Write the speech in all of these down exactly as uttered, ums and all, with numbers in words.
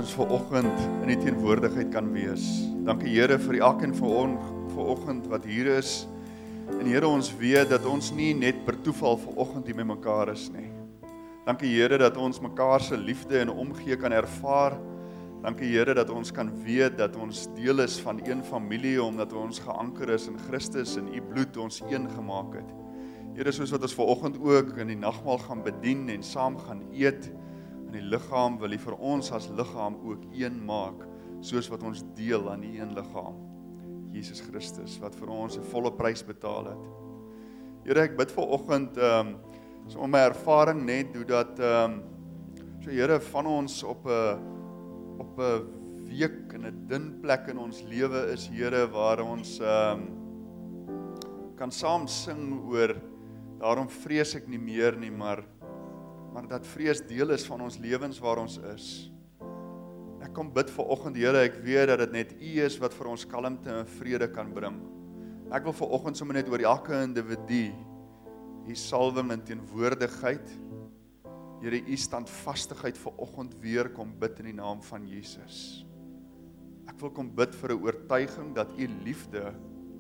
ons vanoggend in die teenwoordigheid kan wees. Dankie Here vir elkeen van ons vanoggend wat hier is. En Here, ons weet dat ons nie net per toeval vanoggend hier met mekaar is nie. Dankie Here dat ons mekaar se liefde en omgee kan ervaar. Dankie Here dat ons kan weet dat ons deel is van een familie, omdat ons geanker is in Christus en U bloed ons een gemaak het. Here, soos wat ons vanoggend ook in die nagmaal gaan bedien en saam gaan eet, in die liggaam wil U vir ons as liggaam ook een maak, soos wat ons deel aan die een liggaam, Jesus Christus, wat vir ons 'n volle prys betaal het. Here, ek bid vanoggend, um, so om my ervaring net doen dat, um, so Here, van ons op 'n op 'n week in 'n dun plek in ons lewe is, Here, waar ons um, kan saam sing oor, daarom vrees ek nie meer nie, maar maar dat vrees deel is van ons lewens waar ons is. Ek kom bid vanoggend, Here, ek weet dat dit net U is wat vir ons kalmte en vrede kan bring. Ek wil vanoggend sommer net oor elke individu U salwing en teenwoordigheid, Here, U standvastigheid vanoggend weer kom bid in die naam van Jesus. Ek wil kom bid vir 'n oortuiging dat U liefde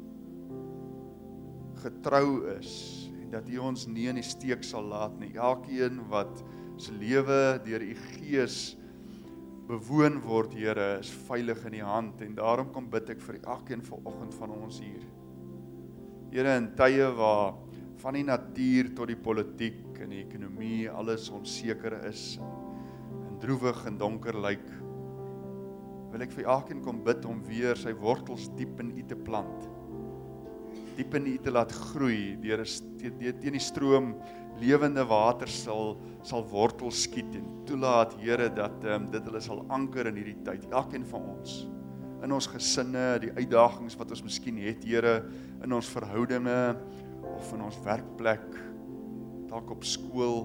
getrou is, dat U ons nie in die steek sal laat nie. Elkeen wat se lewe deur U Gees bewoon word, Here, is veilig in U hand, en daarom kom bid ek vir elkeen vanoggend van ons hier. Here, in tye waar van die natuur tot die politiek en die ekonomie alles onseker is, en droewig en donker lyk, wil ek vir elkeen kom bid om weer sy wortels diep in U te plant, diep in U te laat groei, deur teen die stroom lewende water sal, sal wortels skiet, en toelaat, Here, dat um, dit hulle sal anker in hierdie tyd, elkeen van ons, in ons gesinne, die uitdagings wat ons miskien het, Here, in ons verhoudinge, of in ons werkplek, dalk op skool.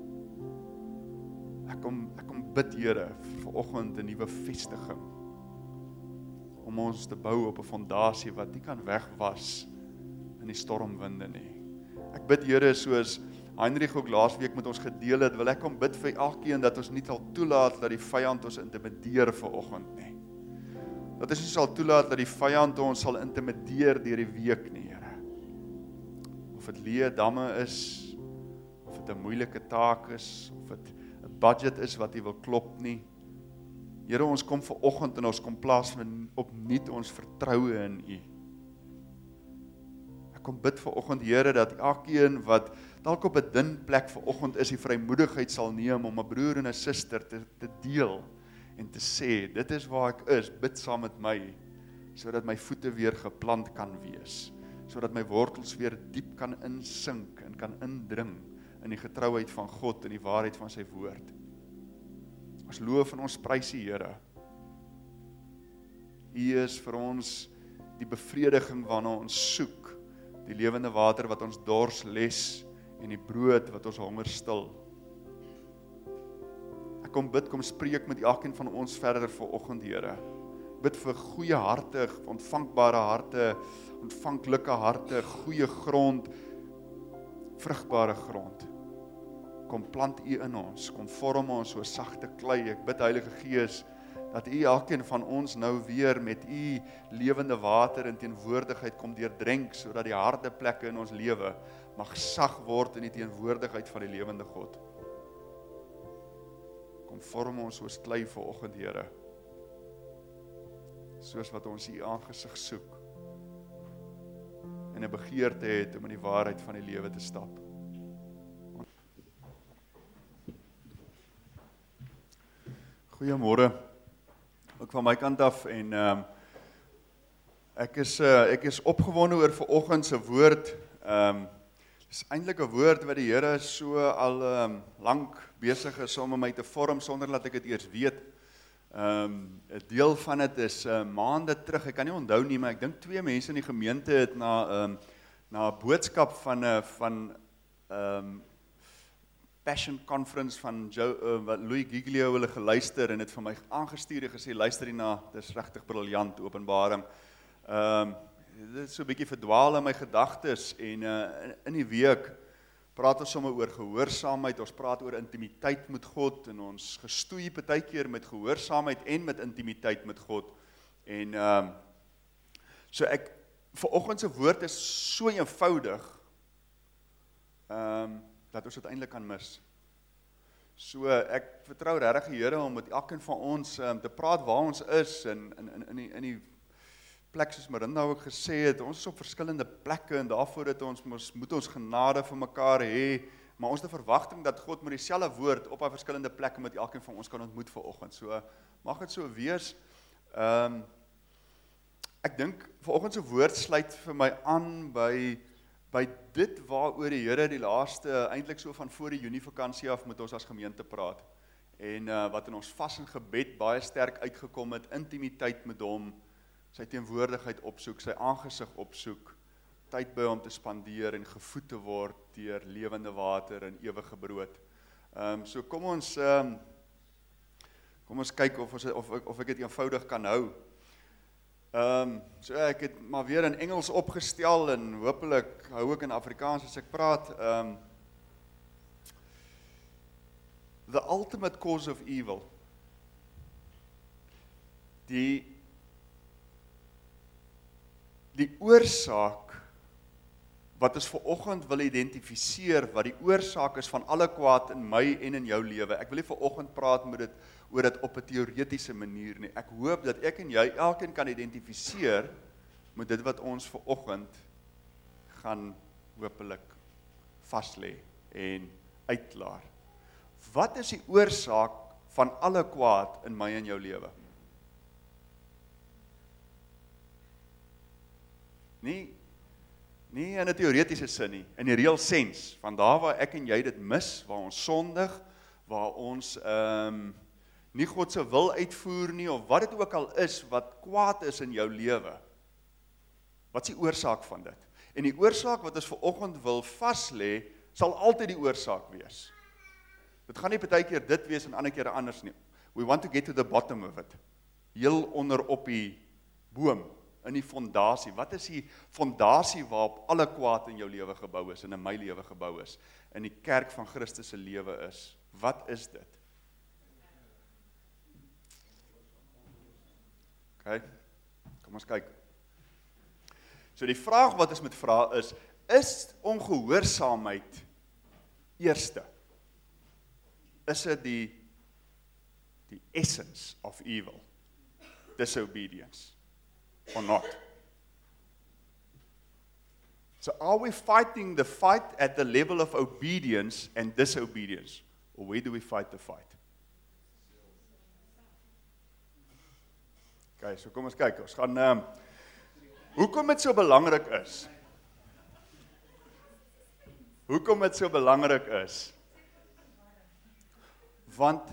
Ek kom, ek kom bid, Here, vanoggend 'n nuwe vestiging, om ons te bou op 'n fondasie wat nie kan wegwas in die stormwinde nie. Ek bid, Here, soos Heinrich ook laasweek met ons gedeel het, wil ek kom bid vir elkeen dat ons nie sal toelaat dat die vyand ons intimideer vanoggend nie. Dat ons nie sal toelaat dat die vyand ons sal intimideer deur die week nie, Here. Of dit leë damme is, of dit 'n moeilike taak is, of dit 'n budget is wat U wil klop nie. Here, ons kom vanoggend en ons kom plaas opnuut ons vertroue in U. Ek kom bid vanoggend, Here, dat elkeen wat dalk op 'n dun plek vanoggend is, die vrymoedigheid sal neem om 'n broer en 'n suster te, te deel en te sê, dit is waar ek is, bid saam met my, sodat my voete weer geplant kan wees, sodat my wortels weer diep kan insink en kan indring in die getrouheid van God en die waarheid van sy woord. Ons loof en ons prys U, Here. U is vir ons die bevrediging waarna ons soek, die lewende water wat ons dors les, en die brood wat ons honger stil. Ek kom bid, kom spreek met elkeen van ons verder vanoggend, Here. Bid vir goeie harte, ontvankbare harte, ontvanklike harte, goeie grond, vrugbare grond. Kom plant U in ons, kom vorm ons so sagte klei. Ek bid, Heilige Gees, dat U elkeen van ons nou weer met U lewende water en teenwoordigheid kom deurdrenk, sodat die harde plekke in ons lewe mag sag word in die teenwoordigheid van die lewende God. Kom vorm ons soos klei vanoggend, Here, soos wat ons U aangesig soek, en 'n begeerte het om in die waarheid van die lewe te stap. Goeiemôre, ook van my kant af, en um, ek is uh, ek is opgewonde oor vanoggend se woord. Um, Dit is eintlik 'n woord wat die Here so al um, lank besig is om my te vorm, sonder dat ek dit eers weet. Um, 'n deel van dit is uh, maande terug, ek kan nie onthou nie, maar ek dink twee mense in die gemeente het na um, na 'n boodskap van 'n uh, van um, Passion Conference van Joe, uh, Louis Giglio hulle geluister, en het vir my aangestuur en gesê, luister hierna, dit is regtig briljant openbaring. Um, dit is so 'n bietjie verdwaal in my gedagtes, en uh, in die week praat ons sommer oor gehoorsaamheid, ons praat oor intimiteit met God, en ons gestoei partykeer met gehoorsaamheid en met intimiteit met God. En um, so ek, vanoggend se woord is so eenvoudig, um, dat ons dit eintlik kan mis. So ek vertrou regtig die Here om met elkeen van ons um, te praat waar ons is, en in, in, in die, in die plek soos Marinda ook gesê het, ons is op verskillende plekke, en daarvoor het ons, ons moet ons genade vir mekaar hê, maar ons het 'n verwagting dat God met dieselfde woord op 'n verskillende plekke met elkeen van ons kan ontmoet vanoggend. So mag dit so wees. Um, ek dink vanoggend se woord sluit vir my aan by by dit waaroor die Here die laaste, eintlik so van voor die Junievakansie af met ons as gemeente praat. En uh, wat in ons vas en gebed baie sterk uitgekom het, intimiteit met hom, sy teenwoordigheid opsoek, sy aangesig opsoek, tyd by hom te spandeer en gevoed te word deur lewende water en ewige brood. Um, so kom ons um, kom ons kyk of ons of, of ek dit eenvoudig kan hou. Um, so ek het maar weer in Engels opgestel, en hopelik hou ek in Afrikaans as ek praat. Um, the ultimate cause of evil. Die die oorsaak wat ons vanoggend wil identifiseer, wat die oorsaak is van alle kwaad in my en in jou lewe. Ek wil nie vanoggend praat met dit oor dit op 'n teoretiese manier nie. Ek hoop dat ek en jy elkeen kan identifiseer met dit wat ons vanoggend gaan hopelik vas lê en uitklaar. Wat is die oorsaak van alle kwaad in my en jou lewe? Nie, nie in 'n teoretiese sin nie, in die real sens, van daar waar ek en jy dit mis, waar ons sondig, waar ons um, nie God se wil uitvoer nie, of wat dit ook al is, wat kwaad is in jou lewe. Wat is die oorsaak van dit? En die oorsaak wat ons vanoggend wil vas lê, sal altyd die oorsaak wees. Dit gaan nie partykeer dit wees en ander kere anders nie. We want to get to the bottom of it. Heel onder op die boom, in die fondasie. Wat is die fondasie waarop alle kwaad in jou lewe gebou is, en in my lewe gebou is, in die kerk van Christus se lewe is? Wat is dit? Okay, kom ons kyk. So die vraag wat ons moet vra is, is ongehoorsaamheid eerste? Is dit die, die essence of evil? Disobedience? Or not? So are we fighting the fight at the level of obedience and disobedience? Or where do we fight the fight? Okay, so kom ons kyk, ons gaan, um, hoekom dit so belangrik is? Hoekom dit so belangrik is? Want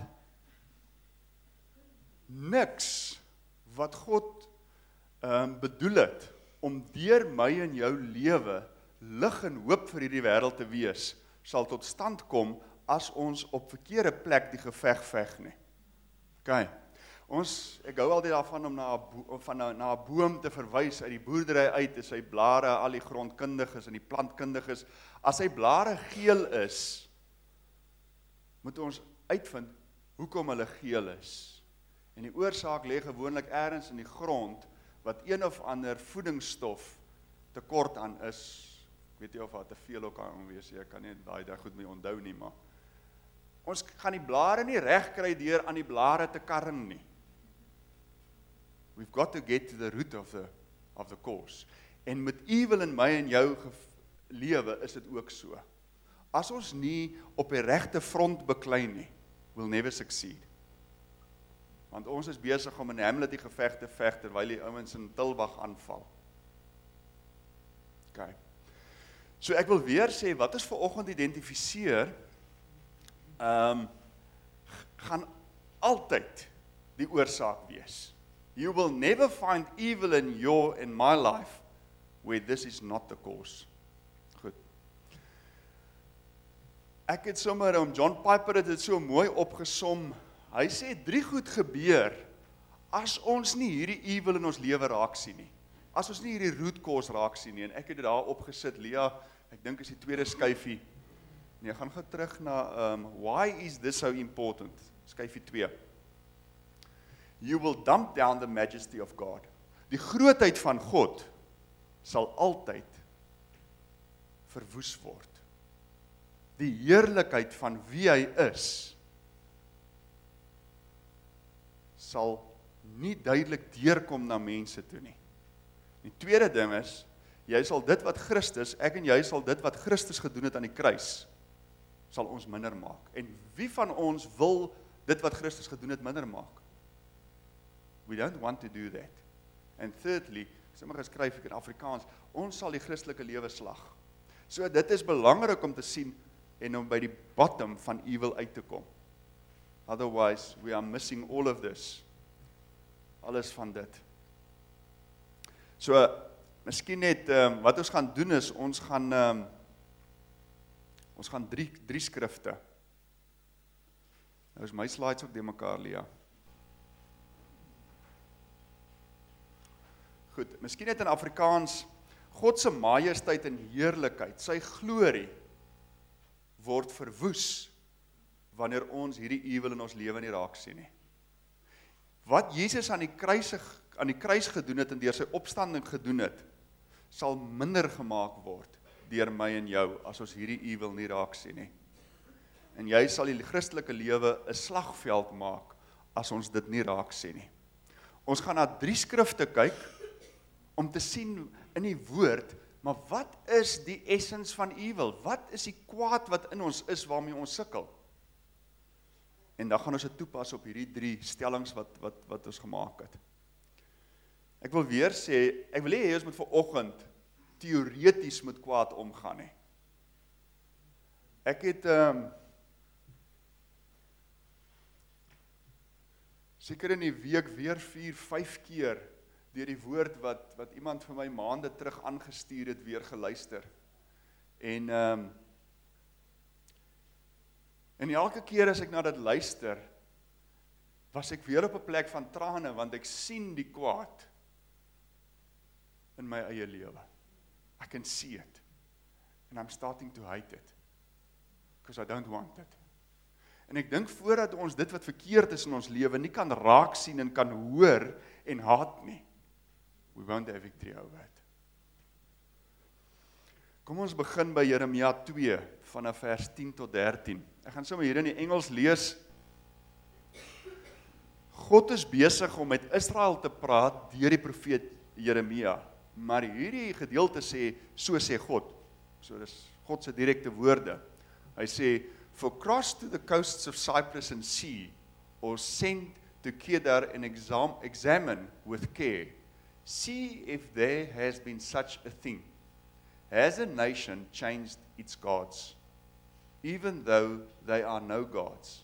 niks wat God um, bedoel het om deur my en jou lewe lig en hoop vir hierdie wêreld te wees, sal tot stand kom as ons op verkeerde plek die geveg veg nie. Okay. Ons, ek hou altyd daarvan om na 'n van na, na 'n boom te verwys uit die boerdery uit, is sy blare, al die grondkundiges en die plantkundiges, as sy blare geel is, moet ons uitvind hoekom hulle geel is. En die oorsaak lê gewoonlik ergens in die grond wat een of ander voedingsstof tekort aan is. Ek weet nie of daar te veel ook aan wees, ek kan nie daai daai goed mee onthou nie, maar ons gaan die blare nie reg kry deur aan die blare te karring nie. We've got to get to the root of the of the cause. En met evil in my en jou lewe is dit ook so. As ons nie op die regte front beklei nie, we'll never succeed. Want ons is besig om in Hamlet die geveg te veg terwyl die ouens in Tilbag aanval. Okay. So ek wil weer sê, wat ons vanoggend identifiseer, um, gaan altyd die oorsaak wees. You will never find evil in your and my life where this is not the cause. Goed. Ek het sommer, om John Piper het dit so mooi opgesom. Hy sê drie goed gebeur as ons nie hierdie evil in ons lewe raak sien nie. As ons nie hierdie root cause raak sien nie, en ek het dit daar opgesit, Lia, ek dink is die tweede skyfie. Nee, gaan gou terug na, um, why is this so important? Skyfie twee. You will dump down the majesty of God. Die grootheid van God sal altyd verwoes word. Die heerlikheid van wie hy is, sal nie duidelik deurkom na mense toe nie. Die tweede ding is, jy sal dit wat Christus, ek en jy sal dit wat Christus gedoen het aan die kruis, sal ons minder maak. En wie van ons wil dit wat Christus gedoen het minder maak? We don't want to do that. And thirdly, sommige skryf ek in Afrikaans, ons sal die Christelike lewe slag. So dit is belangrik om te sien en om by die bottom van evil uit te kom. Otherwise, we are missing all of this. Alles van dit. So, miskien net, um, wat ons gaan doen is, ons gaan, um, ons gaan drie, drie skrifte. Nou is my slides ook die mekaar, Lia. Goed, miskien net in Afrikaans, God se majesteit en heerlikheid, sy glorie, word verwoes, wanneer ons hierdie evil in ons lewe nie raak sien nie. Wat Jesus aan die kruis, aan die kruis gedoen het en deur sy opstanding gedoen het, sal minder gemaak word deur my en jou, as ons hierdie evil nie raak sien nie. En jy sal die Christelike lewe 'n slagveld maak, as ons dit nie raak sien nie. Ons gaan na drie skrifte kyk, om te sien in die woord, maar wat is die essence van evil? Wat is die kwaad wat in ons is, waarmee ons sukkel? En dan gaan ons dit toepas op hierdie drie stellings wat, wat, wat ons gemaak het. Ek wil weer sê, ek wil hê ons moet vanoggend teoreties met kwaad omgaan nie. Ek het um, seker in die week weer vier, vyf keer deur die woord wat, wat iemand vir my maande terug aangestuur het, weer geluister. En, um, en elke keer as ek na dit luister, was ek weer op 'n plek van trane, want ek sien die kwaad in my eie lewe. I can see it. And I'm starting to hate it. Because I don't want it. En ek dink voordat ons dit wat verkeerd is in ons lewe nie kan raak sien en kan hoor en haat nie, we won't have victory over it. Kom ons begin by Jeremia twee, vanaf vers tien tot dertien. Ek gaan sommer hier in die Engels lees. God is besig om met Israel te praat deur die profeet Jeremia, maar hierdie gedeelte sê, so sê God. So dis God se direkte woorde. Hy sê, for cross to the coasts of Cyprus and sea, or send to Kedar and exam examine with care. See if there has been such a thing. Has a nation changed its gods, even though they are no gods?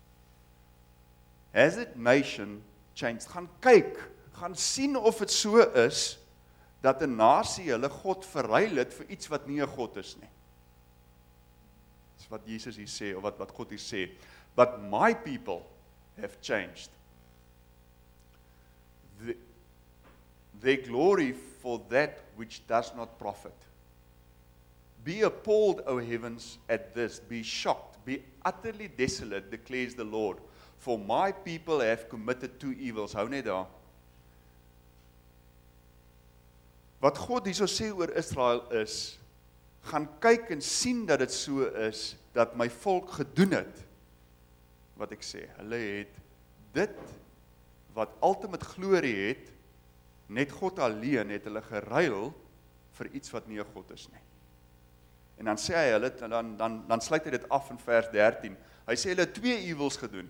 Has a nation changed? Gaan kyk, gaan sien of het so is, dat 'n nasie hulle God verruil het vir iets wat nie 'n God is nie. Dis wat Jesus hier sê, of wat, wat God hier sê. But my people have changed. The, their glory for that which does not profit. Be appalled, O heavens, at this. Be shocked. Be utterly desolate, declares the Lord. For my people have committed two evils. Hou net daar. Wat God hierso sê oor Israel is, gaan kyk en sien dat dit so is, dat my volk gedoen het, wat ek sê, hulle het dit, wat ultimate glorie het, net God alleen het hulle geruil, vir iets wat nie 'n God is nie. En dan sê hy hulle, dan, dan, dan sluit hy dit af in vers dertien, hy sê hulle twee evils gedoen.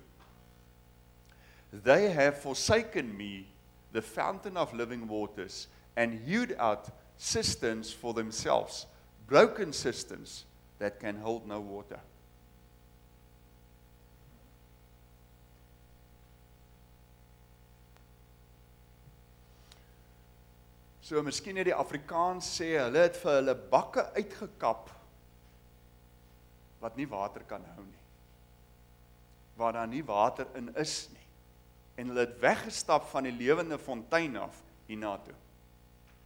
They have forsaken me, the fountain of living waters, and hewed out cisterns for themselves, broken cisterns that can hold no water. So miskien het die Afrikaans sê, hulle het vir hulle bakke uitgekap, wat nie water kan hou nie, waar daar nie water in is nie, en hulle het weggestap van die lewende fontein af, hiernatoe.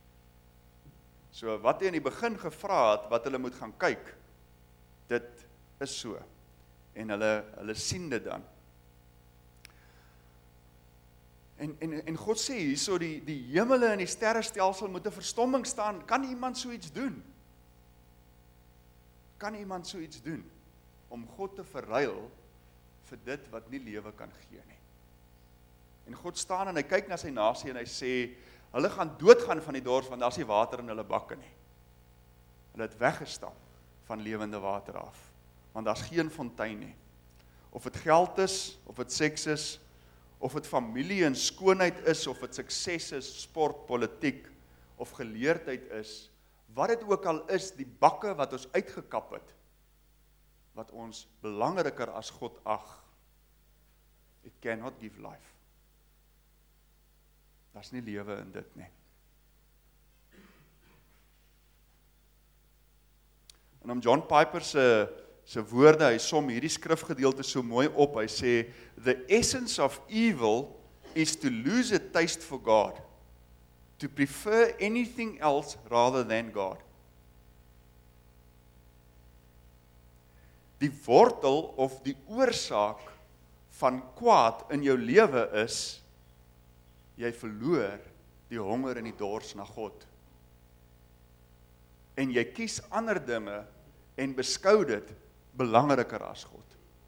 So wat hy in die begin gevra het, wat hulle moet gaan kyk, dit is so. En hulle, hulle sien dit dan. En, en, en God sê hierso, die, die hemele en die sterrestelsel moet 'n verstomming staan. Kan iemand so iets doen? Kan iemand so iets doen? Om God te verruil vir dit wat nie lewe kan gee nie. En God staan en hy kyk na sy nasie en hy sê, hulle gaan doodgaan van die dors, want daar's nie water in hulle bakke nie. Hulle het weggestap van lewende water af, want daar's geen fontein nie. Of dit geld is, of dit seks is, of dit familie en skoonheid is, of dit sukses is, sport, politiek, of geleerdheid is, wat dit ook al is, die bakke wat ons uitgekap het, wat ons belangriker as God ag, it cannot give life. Daar's nie lewe in dit nie. En om John Piper se se woorde, hy som hierdie skrifgedeelte so mooi op, hy sê, the essence of evil is to lose a taste for God, to prefer anything else rather than God. Die wortel of die oorsaak van kwaad in jou lewe is, jy verloor die honger en die dors na God. En jy kies ander dinge en beskou dit belangriker as God.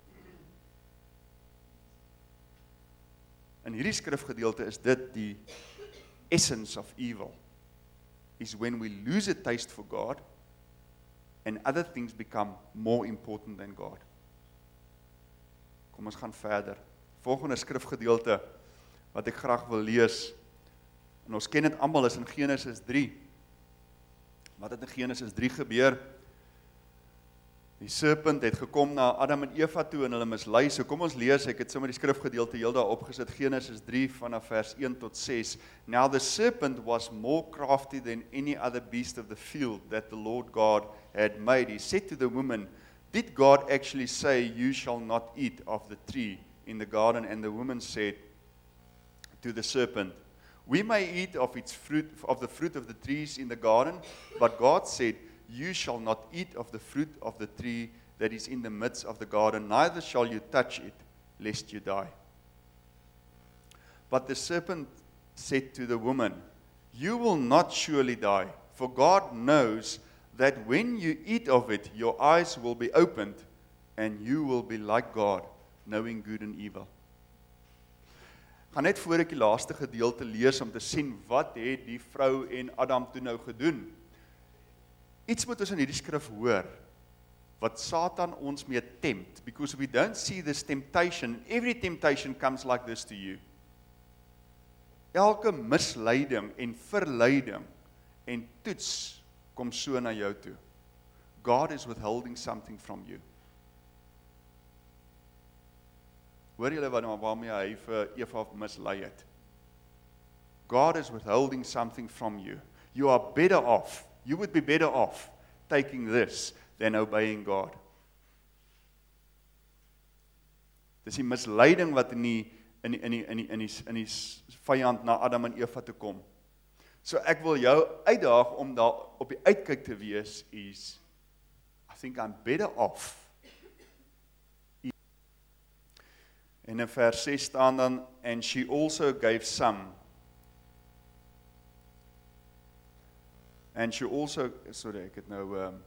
In hierdie skrifgedeelte is dit die essence of evil, is when we lose a taste for God and other things become more important than God. Kom ons gaan verder. Volgende skrifgedeelte wat ek graag wil lees, en ons ken dit almal, is in Genesis drie. Wat het in Genesis drie gebeur? Die serpent het gekom na Adam en Eva toe en hulle mislei. So kom ons lees, ek het sommer die skrifgedeelte heel daar opgesit, Genesis drie vanaf vers een tot ses. Now the serpent was more crafty than any other beast of the field that the Lord God had made. He said to the woman, did God actually say, you shall not eat of the tree in the garden? And the woman said to the serpent, we may eat of its fruit, of the fruit of the trees in the garden, but God said, you shall not eat of the fruit of the tree that is in the midst of the garden, neither shall you touch it, lest you die. But the serpent said to the woman, you will not surely die, for God knows that when you eat of it, your eyes will be opened, and you will be like God, knowing good and evil. Ek gaan net voor ek die laaste gedeelte lees om te sien wat het die vrou en Adam toe nou gedoen. Iets moet ons in hierdie skrif hoor, wat Satan ons mee tempt, because we don't see this temptation, every temptation comes like this to you. Elke misleiding en verleiding en toets kom so na jou toe. God is withholding something from you. Hoor julle wat waarmee hy vir Eva mislei het? God is withholding something from you. You are better off. You would be better off taking this than obeying God. Dis die misleiding wat in die in die in die in die in die in die vyand na Adam en Eva toe kom. So ek wil jou uitdaag om daar op die uitkyk te wees is I think I'm better off. En in vers ses staan dan, and she also gave some. And she also, sorry, ek het nou, um,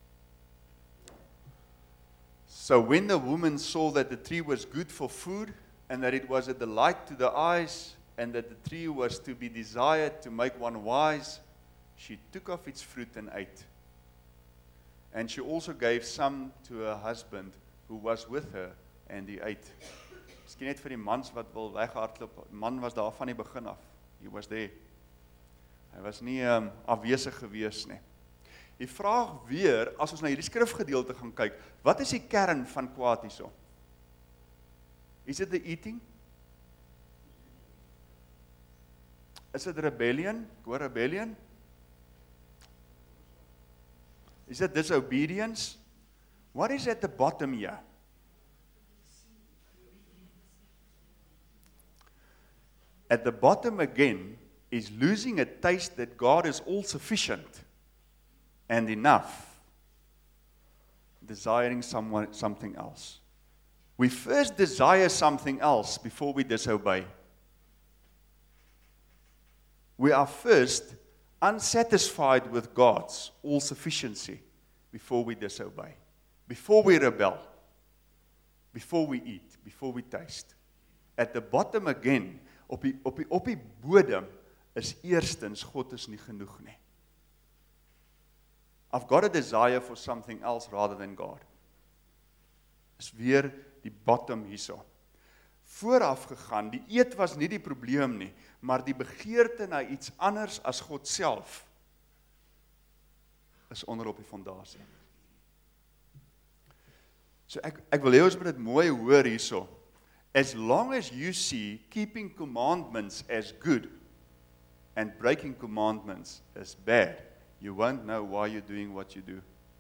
so when the woman saw that the tree was good for food, and that it was a delight to the eyes, and that the tree was to be desired to make one wise, she took of its fruit and ate. And she also gave some to her husband, who was with her, and he ate. Miskien net vir die mans wat wil weghardloop, die man was daar van die begin af, he was there. Hy was nie um, afwesig gewees nie. Die vraag weer, as ons na hierdie skrifgedeelte gaan kyk, wat is die kern van kwaad hierso? Is it the eating? Is it rebellion? Go rebellion? Is it disobedience? What is at the bottom here? At the bottom again is losing a taste that God is all sufficient and enough. desiring someone, something else. We first desire something else before we disobey. We are first unsatisfied with God's all-sufficiency before we disobey, before we rebel, before we eat, before we taste. At the bottom again, op die, op die, op die bodem, is eerstens, God is nie genoeg nie. I've got a desire for something else rather than God. Is weer die bottom hierso. Vooraf gegaan, die eet was nie die probleem nie, maar die begeerte na iets anders as God self, is onder op die fondasie. So ek, ek wil hê ons moet dit mooi hoor hierso. As long as you see keeping commandments as good and breaking commandments as bad, you won't know why you're doing what you do.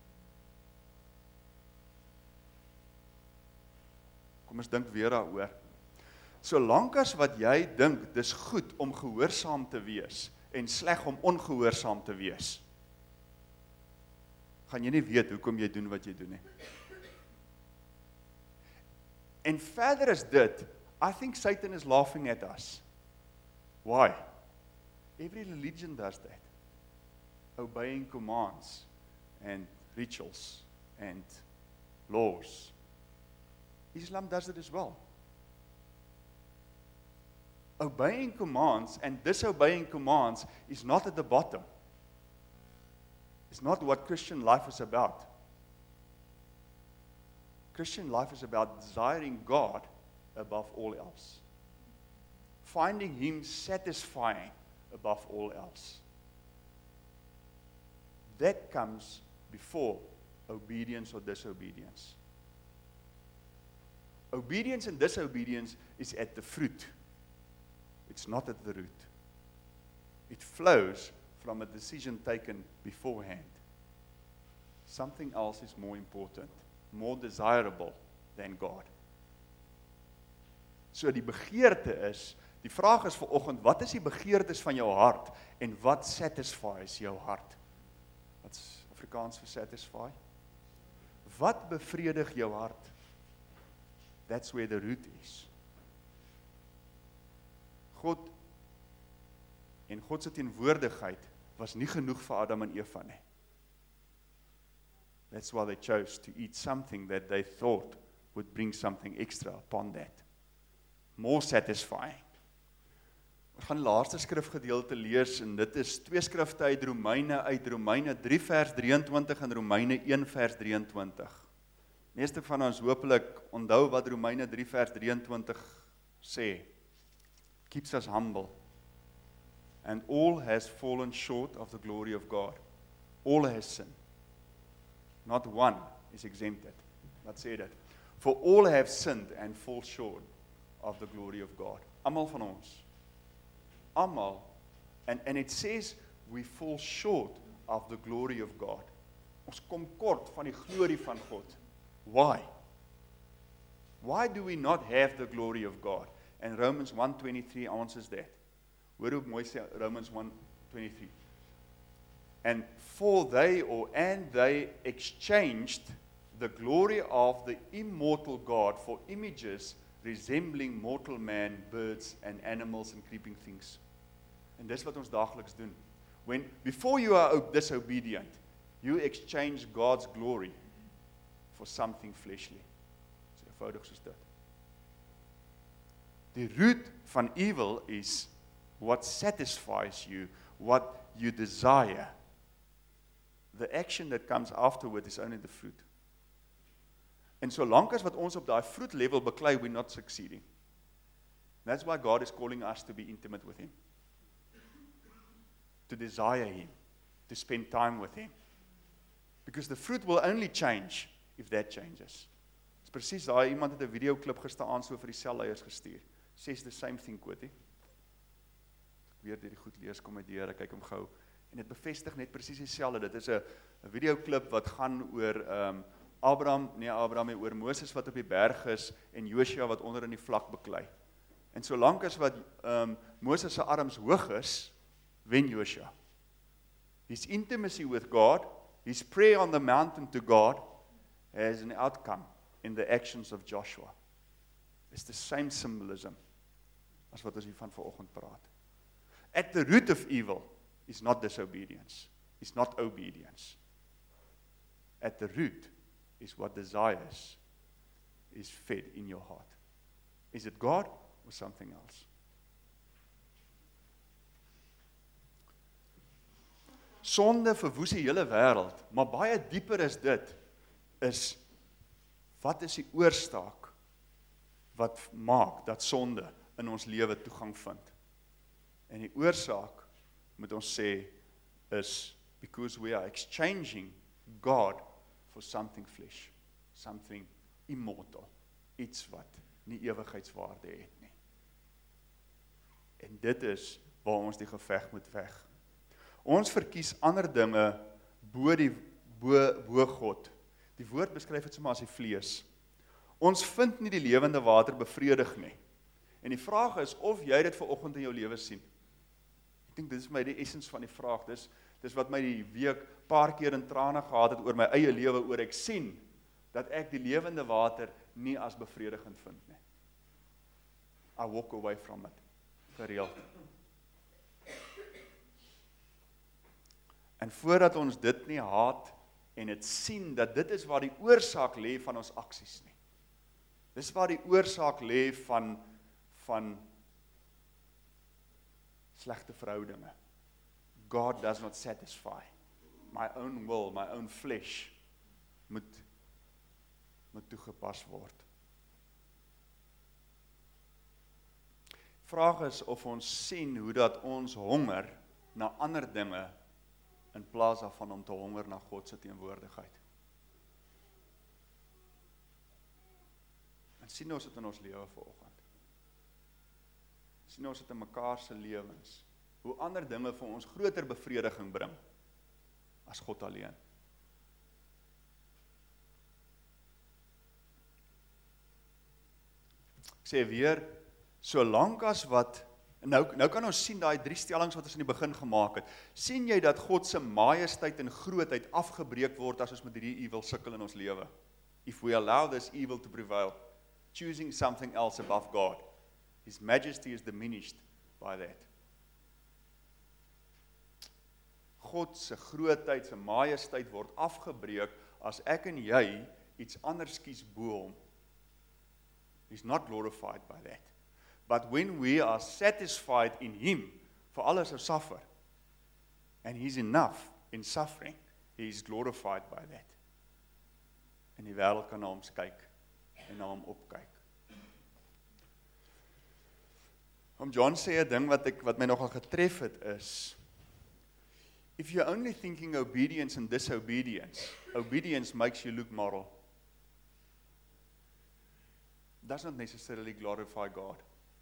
Kom ons dink weer daaroor. Solank as wat jy dink, dis goed om gehoorsaam te wees en sleg om ongehoorsaam te wees, gaan jy nie weet hoekom jy doen wat jy doen nie. En verder is dit, I think Satan is laughing at us. Why? Every religion does that. Obeying commands and rituals and laws. Islam does it as well. Obeying commands and disobeying commands is not at the bottom. It's not what Christian life is about. Christian life is about desiring God above all else. Finding Him satisfying above all else. That comes before obedience or disobedience. Obedience and disobedience is at the fruit. It's not at the root. It flows from a decision taken beforehand. Something else is more important, more desirable than God. So die begeerte is, die vraag is vanoggend, wat is die begeertes van jou hart en wat satisfies jou hart? Wat is Afrikaans vir satisfy? Wat bevredig jou hart? That's where the root is. God en God se teenwoordigheid was nie genoeg vir Adam en Eva nie. That's why they chose to eat something that they thought would bring something extra upon that. More satisfying. Ons gaan die laaste skrifgedeelte lees en dit is twee skrifte uit Romeine, uit Romeine drie vers drieëntwintig en Romeine een vers drieëntwintig. Meeste van ons hopelik onthou wat Romeine drie vers drieëntwintig sê. Keeps us humble. And all has fallen short of the glory of God. All has sinned. Not one is exempted. Wat sê dit? For all have sinned and fall short of the glory of God. Almal van ons. Almal. And, and it says we fall short of the glory of God. Ons kom kort van die glorie van God. Why? Why do we not have the glory of God? And Romans one twenty-three answers that. Hoor hoe mooi sê Romans one twenty-three. And for they, or and they exchanged the glory of the immortal God for images resembling mortal man, birds and animals and creeping things. En dis wat ons daagliks doen. When before you are disobedient, you exchange God's glory for something fleshly. So eenvoudig soos dit. The root van evil is what satisfies you, what you desire. The action that comes afterward is only the fruit. En solank as wat ons op daai fruit level beklei, we're not succeeding. That's why God is calling us to be intimate with Him. To desire Him. To spend time with Him. Because the fruit will only change if that changes. Dis presies daai iemand het 'n videoklip gestaan so vir die selleiers gestuur. Says the same thing, Kotie. Weer deur die goed lees, kom uit deur, kyk hom gou. En dit bevestig net presies dieselfde. Dit is 'n 'n videoklip wat gaan oor ehm um, Abraham, nee Abraham, nie, oor Moses wat op die berg is en Joshua wat onder in die vlak beklei. En solank as wat ehm um, Moses se arms hoog is, wen Joshua. His intimacy with God, his prayer on the mountain to God, has an outcome in the actions of Joshua. It's the same symbolism as wat ons hiervan vanoggend praat. At the root of evil is not disobedience, is not obedience. At the root is what desires is fed in your heart. Is it God or something else? Sonde verwoes die hele wêreld, maar baie dieper is dit, is, wat is die oorsaak wat maak dat sonde in ons lewe toegang vind? En die oorsaak, moet ons sê, is because we are exchanging God for something flesh, something immortal, iets wat nie ewigheidswaarde het nie. En dit is waar ons die geveg moet veg. Ons verkies ander dinge bo die bo, bo God. Die woord beskryf dit sommer as die vlees. Ons vind nie die lewende water bevredig nie. En die vraag is of jy dit vanoggend in jou lewe sien. Ek dink dit is my die essens van die vraag. Dis dis wat my die week paar keer in trane gehad het oor my eie lewe, oor ek sien dat ek die lewende water nie as bevredigend vind nie. I walk away from it. Gereeld. En voordat ons dit nie haat en het sien dat dit is waar die oorsaak lê van ons aksies nie. Dis waar die oorsaak lê van van slegte verhoudinge. God does not satisfy. My own will, my own flesh moet moet toegepas word. Vraag is of ons sien hoe dat ons honger na ander dinge in plaas daarvan om te honger na God se teenwoordigheid. En sien ons dit in ons lewe vanoggend. Sien ons dit in mekaar se lewens, hoe ander dinge vir ons groter bevrediging bring as God alleen. Ek sê weer, solank as wat, nou, nou kan ons sien daai drie stellings wat ons in die begin gemaak het, sien jy dat God se majesteit en grootheid afgebreek word as ons met hierdie evil sukkel in ons lewe? If we allow this evil to prevail, choosing something else above God, His majesty is diminished by that. God se grootheid, se majesteit word afgebreek as ek en jy iets anders kies bo hom. He's not glorified by that. But when we are satisfied in Him, for alles sou suffer, and He's enough in suffering, He is glorified by that. En die wêreld kan na hom kyk en na hom opkyk. Om John sê 'n ding wat ek wat my nogal getref het is, if you're only thinking obedience and disobedience, obedience makes you look moral. Does not necessarily glorify God.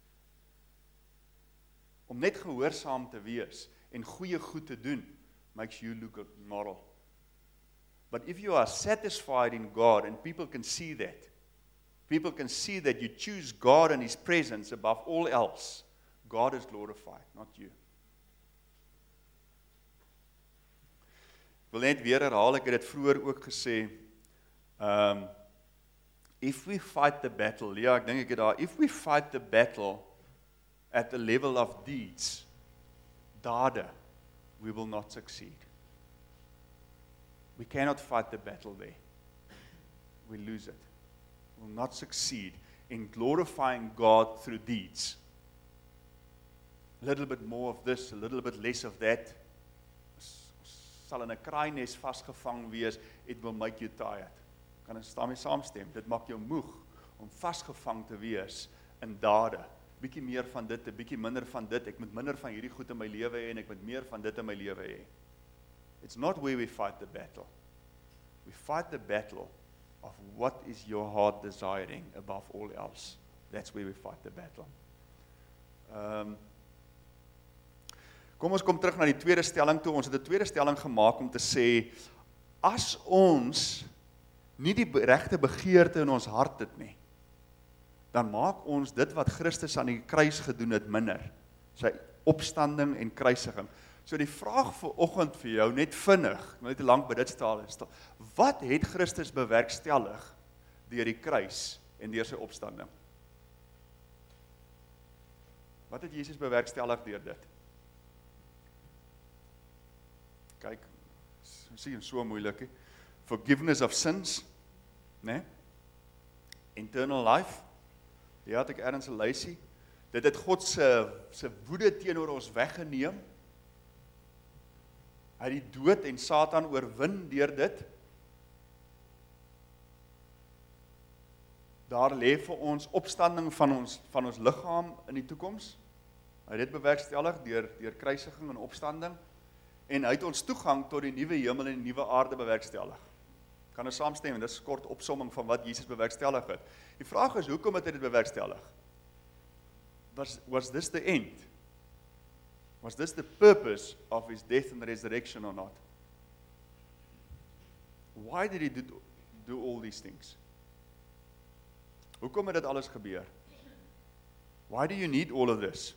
Om net gehoorsaam te wees en goeie goed te doen, makes you look moral. But if you are satisfied in God, and people can see that, people can see that you choose God and His presence above all else, God is glorified, not you. Ek wil net weer herhaal, ek het dit vroeër ook gesê, um, if we fight the battle, ja, ek dink ek het daar, if we fight the battle at the level of deeds, dade, we will not succeed. We cannot fight the battle there. We lose it. We will not succeed in glorifying God through deeds. A little bit more of this, a little bit less of that. Sal in 'n kraaines vasgevang wees, it will make you tired. Kan ons daarmee saamstem? Dit maak jou moeg om vasgevang te wees in dade. Bietjie meer van dit, 'n bietjie minder van dit. Ek moet minder van hierdie goed in my lewe hê en ek moet meer van dit in my lewe hê. It's not where we fight the battle. We fight the battle of what is your heart desiring above all else. That's where we fight the battle. Um, kom ons kom terug na die tweede stelling toe. Ons het 'n tweede stelling gemaak om te sê, as ons nie die regte begeerte in ons hart het nie, dan maak ons dit wat Christus aan die kruis gedoen het minder. Sy opstanding en kruisiging. So die vraag vir oggend vir jou, net vinnig, net te lank by dit staan en staan. Wat het Christus bewerkstellig deur die kruis en deur sy opstanding? Wat het Jesus bewerkstellig deur dit? Kyk, sien so moeilik, he. Forgiveness of sins, né? Eternal life. Ja, het ek ergens 'n lysie. Dit het God se se woede teenoor ons weggeneem. Hy het die dood en Satan oorwin deur dit. Daar lê vir ons opstanding van ons van ons liggaam in die toekoms. Hy het dit bewerkstellig deur deur kruisiging en opstanding en hy het ons toegang tot die nuwe hemel en die nuwe aarde bewerkstellig. Kan ons saamstem, dit is 'n kort opsomming van wat Jesus bewerkstellig het. Die vraag is, hoekom het hy dit bewerkstellig? Was was this the end? Was this the purpose of his death and resurrection or not? Why did he do, do all these things? Hoekom het dit alles gebeur? Why do you need all of this?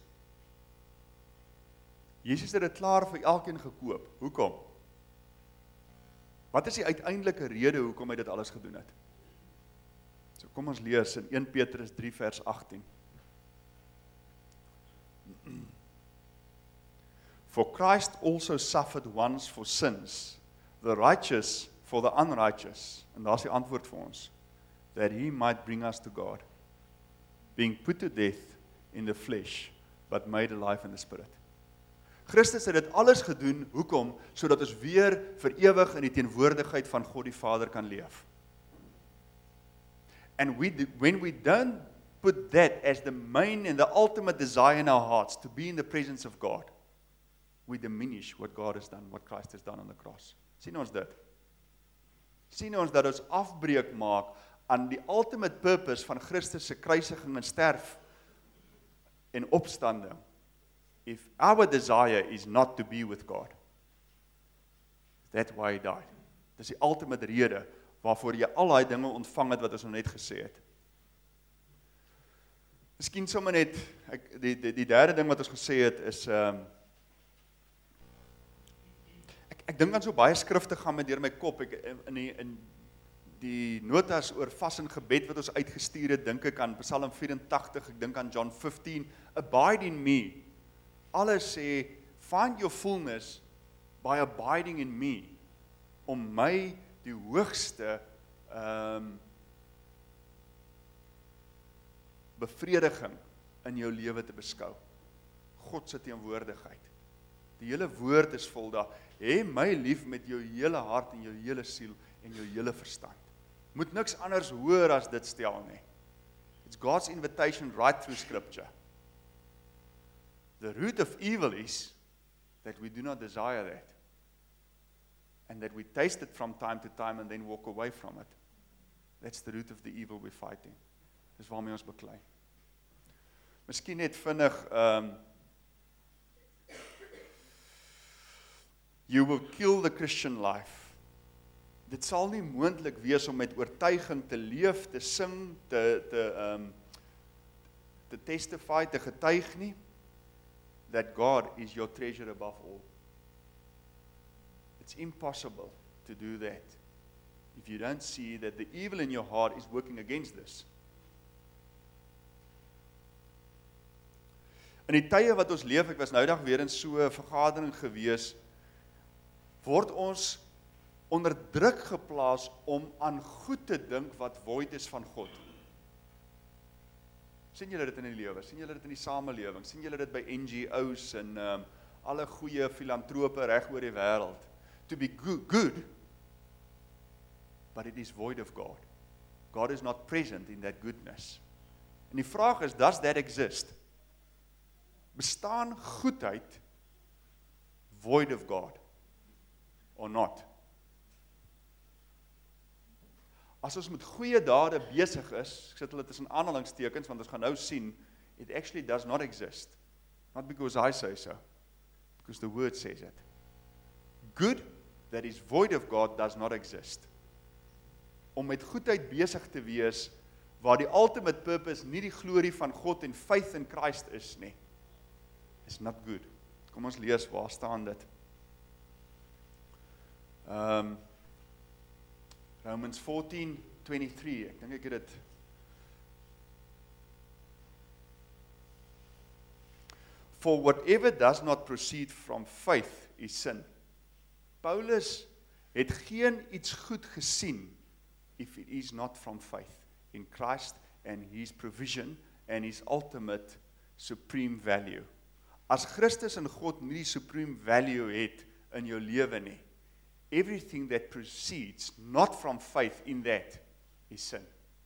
Jesus het dit klaar vir elkeen gekoop. Hoekom? Wat is die uiteindelike rede hoekom hy dit alles gedoen het? So kom ons lees in Eerste Petrus drie vers agttien. For Christ also suffered once for sins, the righteous for the unrighteous. En daar's die antwoord vir ons. That he might bring us to God, being put to death in the flesh, but made alive in the spirit. Christus het dit alles gedoen, hoekom? Sodat ons weer vir ewig in die teenwoordigheid van God die Vader kan leef. And we, when we don't put that as the main and the ultimate desire in our hearts, to be in the presence of God, we diminish what God has done, what Christ has done on the cross. Sien ons dit? Sien ons dat ons afbreek maak aan die ultimate purpose van Christus se kruisiging en sterf en opstanding. If our desire is not to be with God, that's why he died. Dis die ultimate rede waarvoor jy al daai dinge ontvang het wat ons nou net gesê het. Miskien sommer net ek, die, die die derde ding wat ons gesê het is um, ek ek dink aan so baie skrifte gaan met deur my kop ek in die in die notas oor vas en gebed wat ons uitgestuur het, dink ek aan Psalm vyf-en-tagtig, ek dink aan John fifteen, abide in me. Alles sê, find your fullness by abiding in me, om my die hoogste um, bevrediging in jou lewe te beskou. God se teenwoordigheid. Die hele woord is vol daar, hê my lief met jou hele hart en jou hele siel en jou hele verstand. Moet niks anders hoor as dit stel nie. It's God's invitation right through scripture. The root of evil is that we do not desire that. And that we taste it from time to time and then walk away from it. That's the root of the evil we're fighting. Dis waarmee ons beklei. Miskien net vinnig, um, you will kill the Christian life. Dit sal nie moontlik wees om met oortuiging te leef, te sing, te, te, um, te testify, te getuig nie, that God is your treasure above all. It's impossible to do that if you don't see that the evil in your heart is working against this. In die tye wat ons leef, ek was nou dag weer in so 'n vergadering gewees, word ons onder druk geplaas om aan goed te dink wat void is van God. Sien julle dit in die lewe? Sien julle dit in die samelewing? Sien julle dit by N G O's en um, alle goeie filantrope reg oor die wêreld? To be good, good, but it is void of God. God is not present in that goodness. En die vraag is, does that exist? Bestaan goedheid void of God or not? As ons met goeie dade besig is, ek sit hulle tussen aanhalingstekens, want ons gaan nou sien, it actually does not exist. Not because I say so, because the word says it. Good that is void of God does not exist. Om met goedheid besig te wees, waar die ultimate purpose nie die glorie van God en faith in Christ is nie, is not good. Kom ons lees, waar staan dit? Um, Romans fourteen twenty-three, ek dink ek het dit. For whatever does not proceed from faith is sin. Paulus het geen iets goed gesien if it is not from faith in Christ and his provision and his ultimate supreme value. As Christus en God nie die supreme value het in jou lewe nie, everything that proceeds not from faith in that is sin.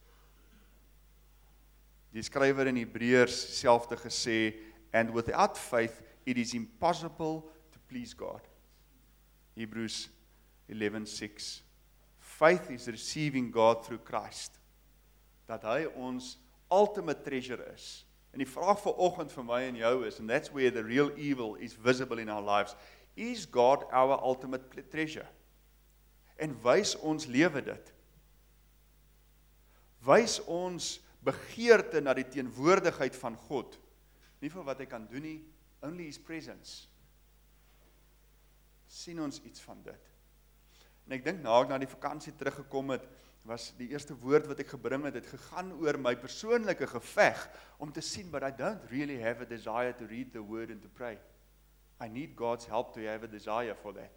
Die skrywer in Hebreërs selfde gesê, and without faith it is impossible to please God. Hebrews eleven six. Faith is receiving God through Christ. Dat hy ons ultimate treasure is. En die vraag vir oggend vir my en jou is, and that's where the real evil is visible in our lives, is God our ultimate treasure? En wys ons lewe dit? Wys ons begeerte na die teenwoordigheid van God? Nie vir wat hy kan doen nie, only his presence. Sien ons iets van dit? En ek dink na ek na die vakansie teruggekom het, was die eerste woord wat ek gebring het, het gegaan oor my persoonlike geveg, om te sien, but I don't really have a desire to read the word and to pray. I need God's help to have a desire for that.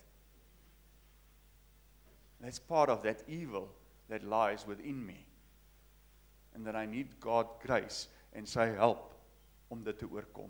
That's part of that evil that lies within me. And that I need God's grace en sy help om dit te oorkom.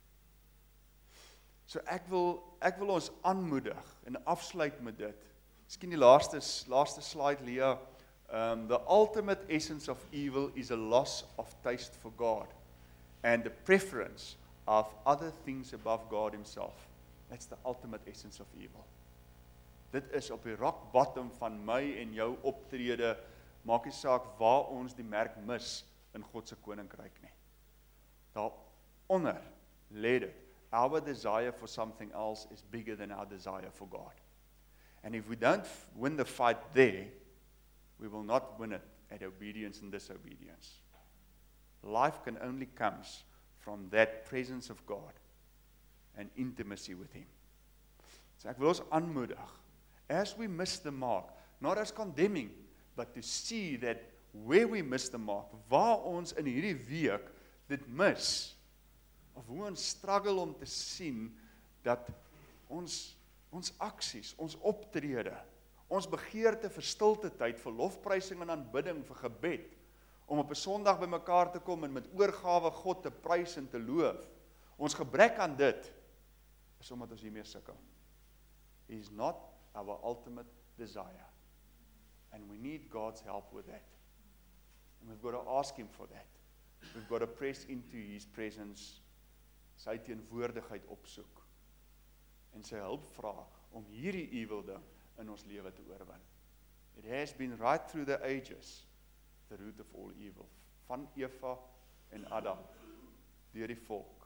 So ek wil, ek wil ons aanmoedig en afsluit met dit. Miskien die laaste, laaste slide, Leah. Um, the ultimate essence of evil is a loss of taste for God and the preference of other things above God himself. That's the ultimate essence of evil. Dit is op die rock bottom van my en jou optrede, maak nie saak waar ons die merk mis in God se koninkryk nie. Daaronder lê dit. Our desire for something else is bigger than our desire for God. And if we don't win the fight there, we will not win it at obedience and disobedience. Life can only come from that presence of God and intimacy with him. So ek wil ons aanmoedig, as we miss the mark, not as condemning, but to see that where we miss the mark, waar ons in hierdie week dit mis, of hoe ons struggle om te sien dat ons, ons aksies, ons optrede, ons begeerte vir stilte tyd, vir lofprysing en aanbidding, vir gebed, om op 'n Sondag by mekaar te kom en met oorgawe God te prys en te loof. Ons gebrek aan dit is omdat ons hiermee sukkel. It is not our ultimate desire. And we need God's help with that. And we've got to ask him for that. We've got to press into his presence, sy teenwoordigheid opsoek en sy hulp vra om hierdie evil ding in ons lewe te oorwin. It has been right through the ages, the root of all evil, van Eva en Adam, deur die volk,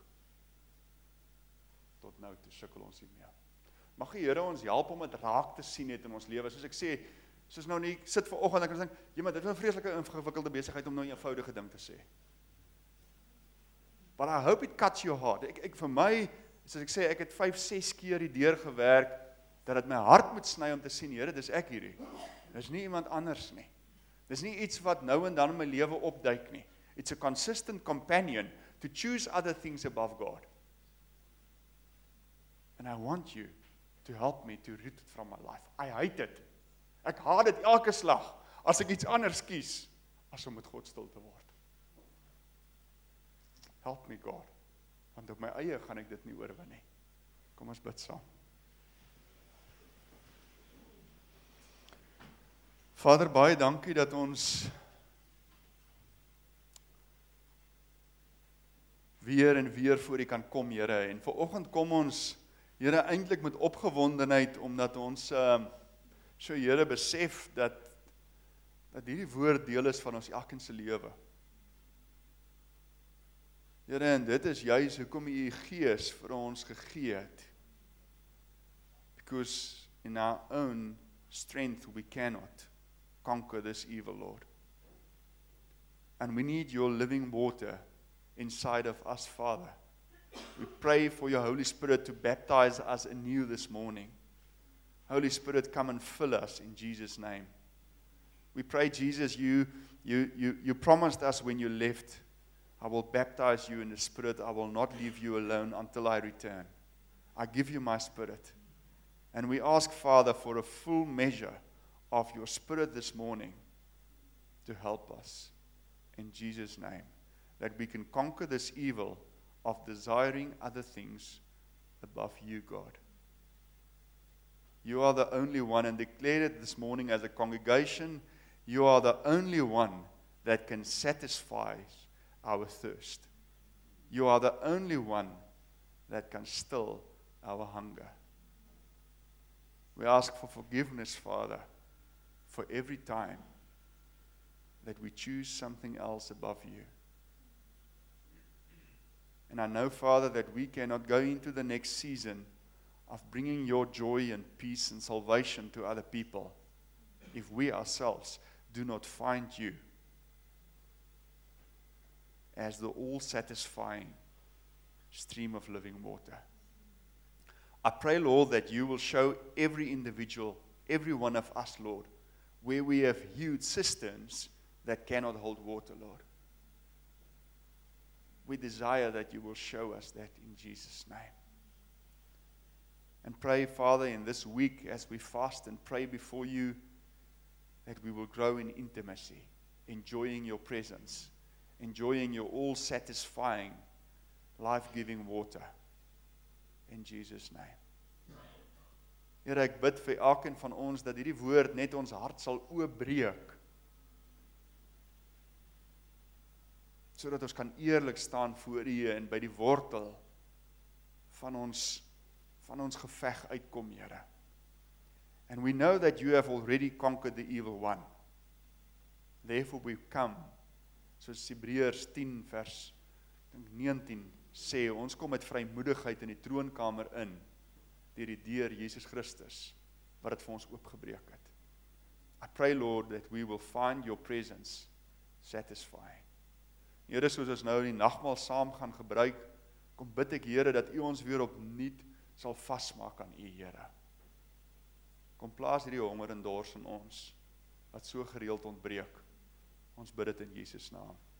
tot nou toe sukkel ons hiermee. Mag die Here ons help om dit raak te sien het in ons lewe. Soos ek sê, soos nou nie, ek sit vanoggend en ek dink, ja, maar dit is 'n vreeslike ingewikkelde besigheid om nou 'n eenvoudige ding te sê. But I hope it cuts your heart. Ek, ek vir my, soos ek sê, ek het vyf, ses keer die deur gewerk, dat dit my hart moet sny om te sien, Here, dis ek hierdie. Dis nie iemand anders nie. Dis nie iets wat nou en dan in my lewe opduik nie. It's a consistent companion to choose other things above God. And I want you to help me to root it from my life. I hate it. Ek haat dit elke slag, as ek iets anders kies, as om met God stil te word. Help me God, want op my eie gaan ek dit nie oorwin nie. Kom ons bid saam. Vader, baie dankie dat ons weer en weer voor U kan kom, Here, en vanoggend kom ons, Here, eintlik met opgewondenheid, omdat ons uh, so, Here, besef dat dat hierdie woord deel is van ons elkeen se lewe. Here, en dit is juis hoekom U Gees vir ons gegee het. Because in our own strength we cannot conquer this evil, Lord. And we need your living water inside of us, Father, We pray for your Holy Spirit to baptize us anew this morning. Holy Spirit, come and fill us in Jesus' name. We pray, Jesus, you, you, you, you promised us when you left, I will baptize you in the Spirit. I will not leave you alone until I return. I give you my Spirit. And we ask, Father, for a full measure of your Spirit this morning to help us in Jesus' name, that we can conquer this evil of desiring other things above you, God. You are the only one, and declare it this morning as a congregation, you are the only one that can satisfy our thirst. You are the only one that can still our hunger. We ask for forgiveness, Father, for every time that we choose something else above you. And I know, Father, that we cannot go into the next season of bringing your joy and peace and salvation to other people if we ourselves do not find you as the all-satisfying stream of living water. I pray, Lord, that you will show every individual, every one of us, Lord, where we have huge cisterns that cannot hold water, Lord. We desire that you will show us that in Jesus' name. And pray, Father, in this week as we fast and pray before you, that we will grow in intimacy, enjoying your presence, enjoying your all-satisfying, life-giving water. In Jesus' name. Here, ek bid vir elkeen van ons, dat hierdie woord net ons hart sal oopbreek, sodat ons kan eerlik staan voor U en by die wortel van ons, van ons geveg uitkom, Here. And we know that you have already conquered the evil one. Therefore we come, soos Hebreërs ten vers negentien sê, ons kom met vrymoedigheid in die troonkamer in, deur die deur Jesus Christus, wat het vir ons oopgebreek het. I pray, Lord, that we will find your presence satisfying. Here, soos ons nou die nagmaal saam gaan gebruik, kom bid ek, Here, dat U ons weer opnuut sal vasmaak aan U, Here. Kom plaas hierdie honger en dors in ons, wat so gereeld ontbreek. Ons bid dit in Jesus' naam.